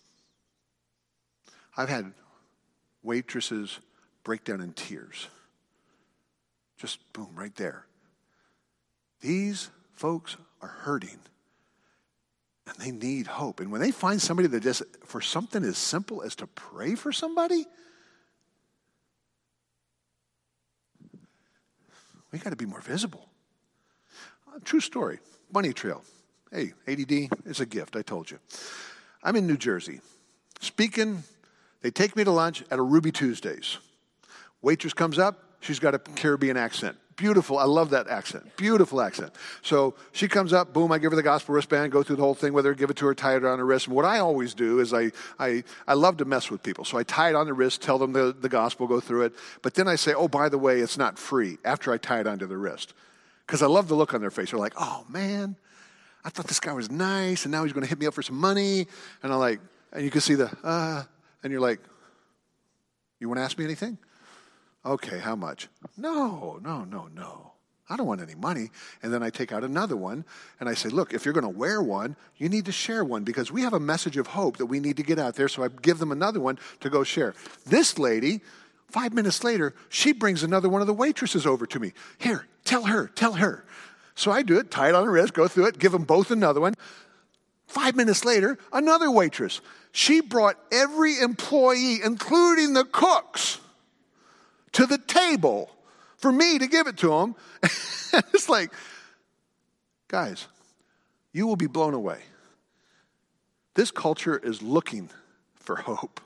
I've had waitresses break down in tears. Just boom, right there. These folks are hurting, and they need hope. And when they find somebody that just, for something as simple as to pray for somebody, We got to be more visible. True story. Bunny trail. Hey, ADD is a gift, I told you. I'm in New Jersey. Speaking, they take me to lunch at a Ruby Tuesdays. Waitress comes up. She's got a Caribbean accent. Beautiful. I love that accent. Beautiful accent. So she comes up, boom, I give her the gospel wristband, go through the whole thing with her, give it to her, tie it on her wrist. And what I always do is I love to mess with people. So I tie it on the wrist, tell them the gospel, go through it. But then I say, oh, by the way, it's not free after I tie it onto the wrist. Because I love the look on their face. They're like, oh, man, I thought this guy was nice, and now he's going to hit me up for some money. And I'm like, and you can see and you're like, you want to ask me anything? Okay, how much? No. I don't want any money. And then I take out another one, and I say, look, if you're going to wear one, you need to share one because we have a message of hope that we need to get out there. So I give them another one to go share. This lady, 5 minutes later, she brings another one of the waitresses over to me. Here, tell her. So I do it, tie it on the wrist, go through it, give them both another one. 5 minutes later, another waitress. She brought every employee, including the cooks, to the table for me to give it to them. It's like, guys, you will be blown away. This culture is looking for hope.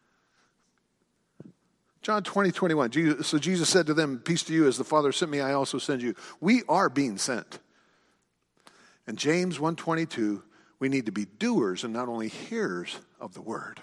John 20:21. So Jesus said to them, peace to you, as the Father sent me, I also send you. We are being sent. And James 1:22, we need to be doers and not only hearers of the word.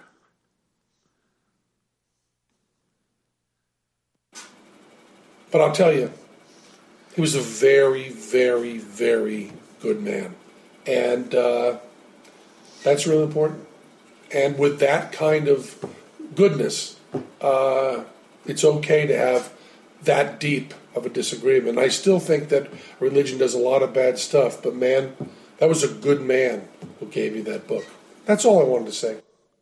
But I'll tell you, he was a very, very, very good man. And that's really important. And with that kind of goodness, it's okay to have that deep of a disagreement. I still think that religion does a lot of bad stuff, but man, that was a good man who gave you that book. That's all I wanted to say.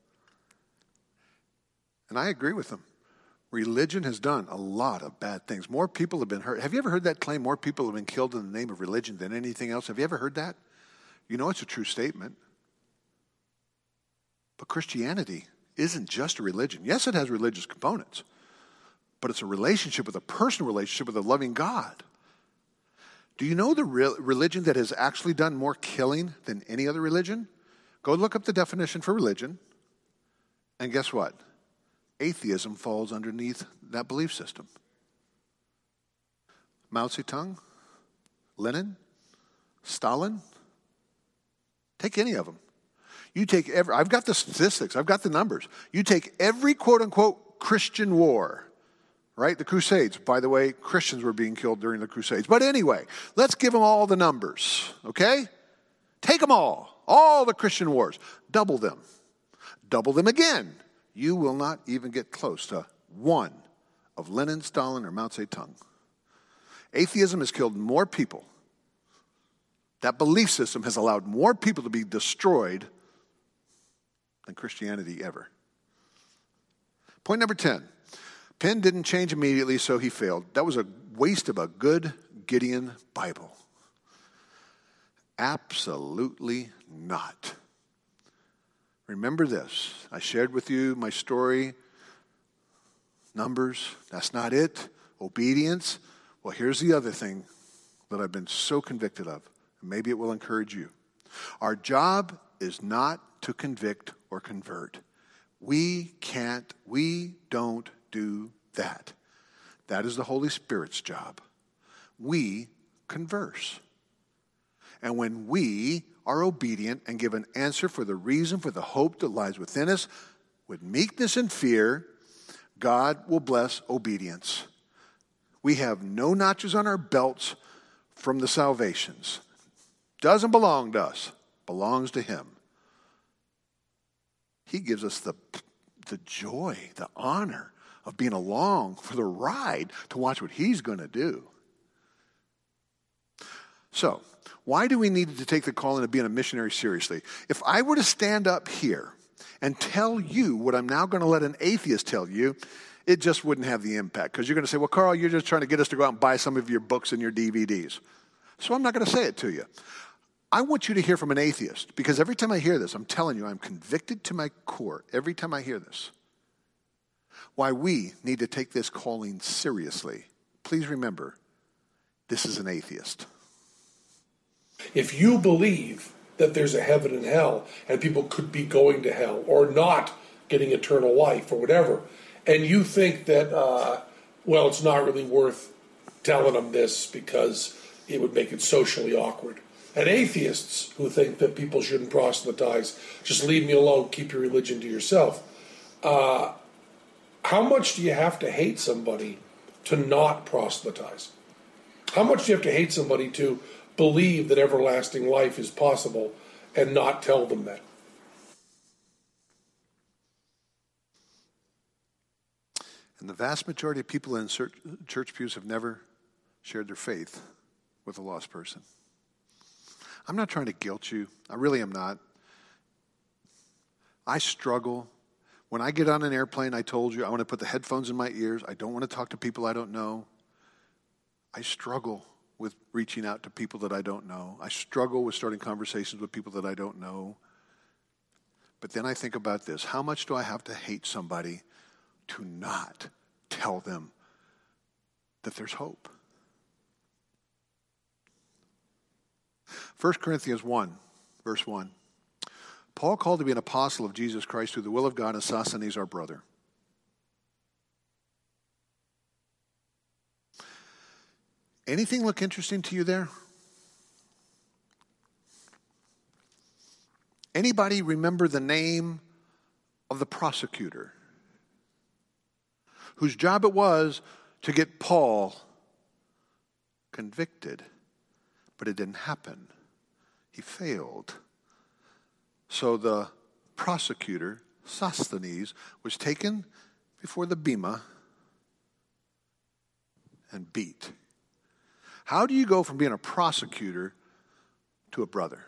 And I agree with him. Religion has done a lot of bad things. More people have been hurt. Have you ever heard that claim? More people have been killed in the name of religion than anything else. Have you ever heard that? You know it's a true statement. But Christianity isn't just a religion. Yes, it has religious components. But it's a relationship with a personal relationship with a loving God. Do you know the religion that has actually done more killing than any other religion? Go look up the definition for religion. And guess what? Atheism falls underneath that belief system. Mao Zedong, Lenin, Stalin, take any of them. You take I've got the statistics, I've got the numbers. You take every quote-unquote Christian war, right? The Crusades. By the way, Christians were being killed during the Crusades. But anyway, let's give them all the numbers, okay? Take them all the Christian wars. Double them again. You will not even get close to one of Lenin, Stalin, or Mao Zedong. Atheism has killed more people. That belief system has allowed more people to be destroyed than Christianity ever. Point number 10. Penn didn't change immediately, so he failed. That was a waste of a good Gideon Bible. Absolutely not. Remember this. I shared with you my story. Numbers, that's not it. Obedience. Well, here's the other thing that I've been so convicted of. Maybe it will encourage you. Our job is not to convict or convert. We don't do that. That is the Holy Spirit's job. We converse. And when we are obedient and give an answer for the reason for the hope that lies within us, with meekness and fear, God will bless obedience. We have no notches on our belts from the salvations. Doesn't belong to us, belongs to Him. He gives us the joy, the honor of being along for the ride to watch what He's going to do. So, why do we need to take the calling of being a missionary seriously? If I were to stand up here and tell you what I'm now going to let an atheist tell you, it just wouldn't have the impact. Because you're going to say, well, Carl, you're just trying to get us to go out and buy some of your books and your DVDs. So I'm not going to say it to you. I want you to hear from an atheist, because every time I hear this, I'm telling you, I'm convicted to my core every time I hear this. Why we need to take this calling seriously. Please remember, this is an atheist. If you believe that there's a heaven and hell and people could be going to hell or not getting eternal life or whatever, and you think that, well, it's not really worth telling them this because it would make it socially awkward. And atheists who think that people shouldn't proselytize, just leave me alone, keep your religion to yourself. How much do you have to hate somebody to not proselytize? How much do you have to hate somebody to believe that everlasting life is possible and not tell them that? And the vast majority of people in church pews have never shared their faith with a lost person. I'm not trying to guilt you. I really am not. I struggle. When I get on an airplane, I told you, I want to put the headphones in my ears. I don't want to talk to people I don't know. I struggle with reaching out to people that I don't know. I struggle with starting conversations with people that I don't know. But then I think about this. How much do I have to hate somebody to not tell them that there's hope? 1 Corinthians 1, verse 1. Paul, called to be an apostle of Jesus Christ through the will of God, and Sosthenes, our brother. Anything look interesting to you there? Anybody remember the name of the prosecutor whose job it was to get Paul convicted? But it didn't happen. He failed. So the prosecutor, Sosthenes, was taken before the bema and beat. How do you go from being a prosecutor to a brother?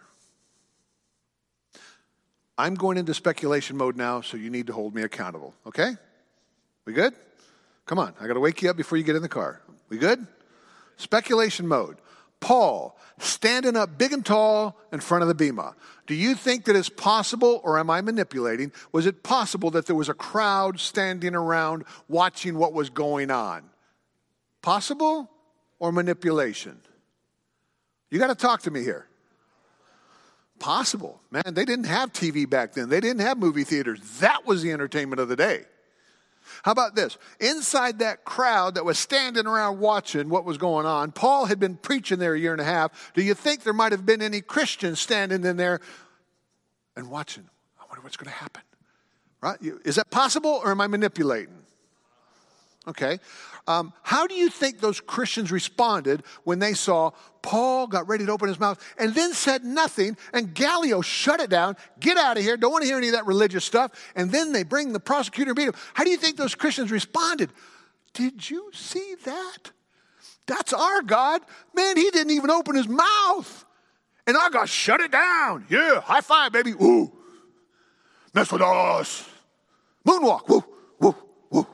I'm going into speculation mode now, so you need to hold me accountable, okay? We good? Come on, I got to wake you up before you get in the car. We good? Speculation mode. Paul, standing up big and tall in front of the bema. Do you think that it's possible, or am I manipulating? Was it possible that there was a crowd standing around watching what was going on? Possible or manipulation? You got to talk to me here. Possible. Man, they didn't have TV back then. They didn't have movie theaters. That was the entertainment of the day. How about this? Inside that crowd that was standing around watching what was going on, Paul had been preaching there a year and a half. Do you think there might have been any Christians standing in there and watching? I wonder what's going to happen. Right? Is that possible, or am I manipulating? Okay. How do you think those Christians responded when they saw Paul got ready to open his mouth and then said nothing, and Gallio shut it down, get out of here, don't want to hear any of that religious stuff, and then they bring the prosecutor and beat him? How do you think those Christians responded? Did you see that? That's our God. Man, he didn't even open his mouth. And our God shut it down. Yeah, high five, baby. Woo. Mess with us. Moonwalk. Woo, woo, woo.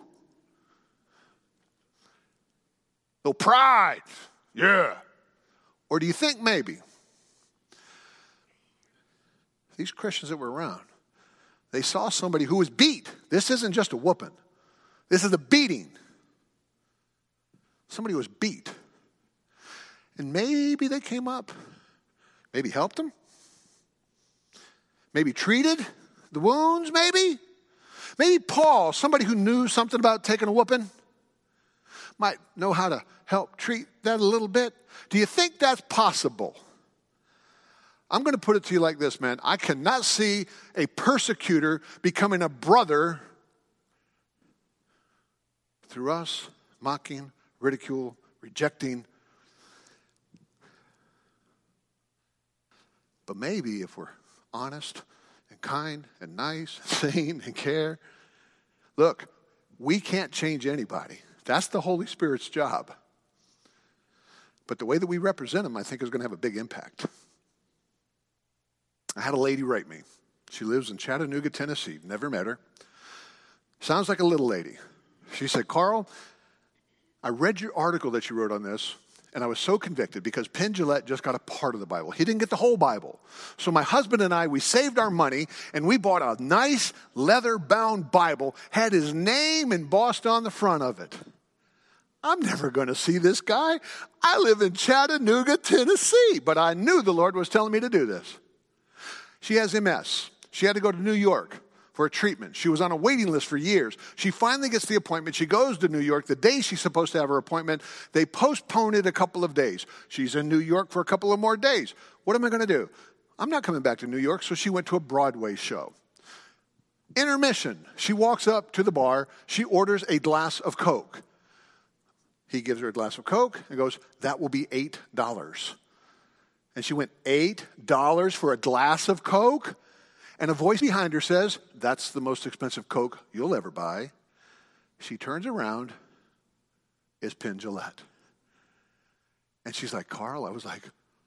No pride. Yeah. Or do you think maybe these Christians that were around, they saw somebody who was beat. This isn't just a whooping. This is a beating. Somebody was beat. And maybe they came up, maybe helped him, maybe treated the wounds, maybe. Maybe Paul, somebody who knew something about taking a whooping, might know how to help treat that a little bit. Do you think that's possible? I'm going to put it to you like this, man. I cannot see a persecutor becoming a brother through us mocking, ridicule, rejecting. But maybe if we're honest and kind and nice and sane and care, look, we can't change anybody. That's the Holy Spirit's job. But the way that we represent him, I think, is going to have a big impact. I had a lady write me. She lives in Chattanooga, Tennessee. Never met her. Sounds like a little lady. She said, Carl, I read your article that you wrote on this, and I was so convicted because Penn Jillette just got a part of the Bible. He didn't get the whole Bible. So my husband and I, we saved our money, and we bought a nice leather-bound Bible, had his name embossed on the front of it. I'm never going to see this guy. I live in Chattanooga, Tennessee. But I knew the Lord was telling me to do this. She has MS. She had to go to New York for a treatment. She was on a waiting list for years. She finally gets the appointment. She goes to New York. The day she's supposed to have her appointment, they postpone it a couple of days. She's in New York for a couple of more days. What am I going to do? I'm not coming back to New York, so she went to a Broadway show. Intermission. She walks up to the bar. She orders a glass of Coke. He gives her a glass of Coke and goes, that will be $8. And she went, $8 for a glass of Coke? And a voice behind her says, that's the most expensive Coke you'll ever buy. She turns around, it's Penn Jillette. And she's like, Carl, I was like,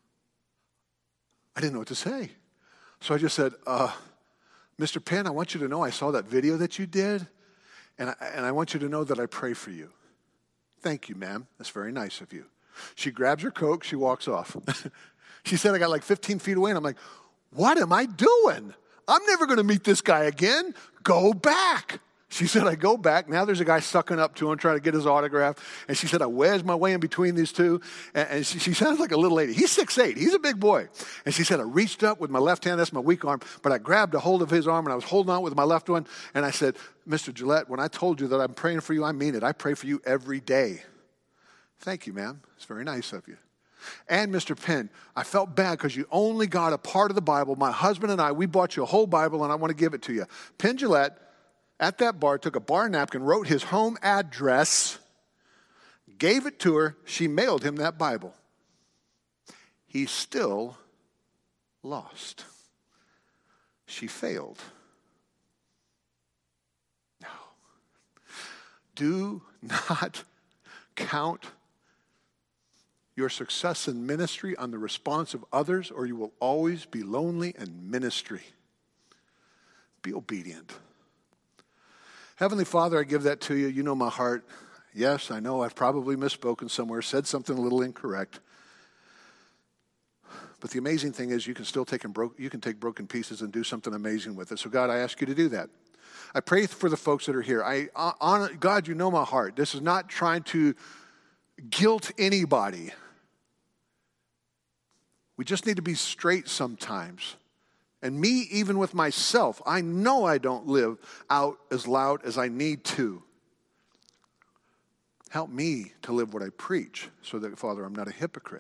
I didn't know what to say. So I just said, Mr. Penn, I want you to know I saw that video that you did, and I want you to know that I pray for you. Thank you, ma'am. That's very nice of you. She grabs her Coke. She walks off. She said, I got like 15 feet away, and I'm like, what am I doing? I'm never going to meet this guy again. Go back. She said, I go back. Now there's a guy sucking up to him, trying to get his autograph. And she said, I wedged my way in between these two. And she sounds like a little lady. He's 6'8". He's a big boy. And she said, I reached up with my left hand. That's my weak arm. But I grabbed a hold of his arm, and I was holding on with my left one. And I said, Mr. Jillette, when I told you that I'm praying for you, I mean it. I pray for you every day. Thank you, ma'am. It's very nice of you. And Mr. Penn, I felt bad because you only got a part of the Bible. My husband and I, we bought you a whole Bible, and I want to give it to you. Penn Jillette, at that bar, took a bar napkin, wrote his home address, gave it to her. She mailed him that Bible. He still lost. She failed. No. Do not count your success in ministry on the response of others, or you will always be lonely in ministry. Be obedient. Heavenly Father, I give that to you. You know my heart. Yes, I know I've probably misspoken somewhere, said something a little incorrect. But the amazing thing is you can still take broken pieces and do something amazing with it. So God, I ask you to do that. I pray for the folks that are here. God, you know my heart. This is not trying to guilt anybody. We just need to be straight sometimes. And me, even with myself, I know I don't live out as loud as I need to. Help me to live what I preach so that, Father, I'm not a hypocrite.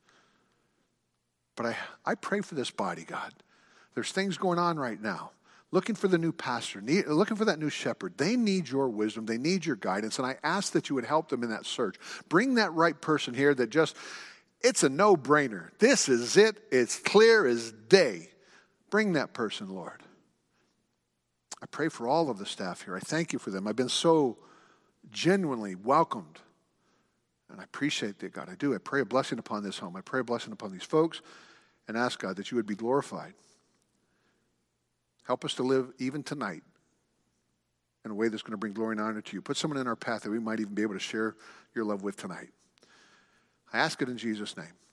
But I pray for this body, God. There's things going on right now. Looking for the new pastor, looking for that new shepherd. They need your wisdom. They need your guidance. And I ask that you would help them in that search. Bring that right person here that just, it's a no-brainer. This is it. It's clear as day. Bring that person, Lord. I pray for all of the staff here. I thank you for them. I've been so genuinely welcomed. And I appreciate that, God. I do. I pray a blessing upon this home. I pray a blessing upon these folks and ask, God, that you would be glorified. Help us to live even tonight in a way that's going to bring glory and honor to you. Put someone in our path that we might even be able to share your love with tonight. I ask it in Jesus' name.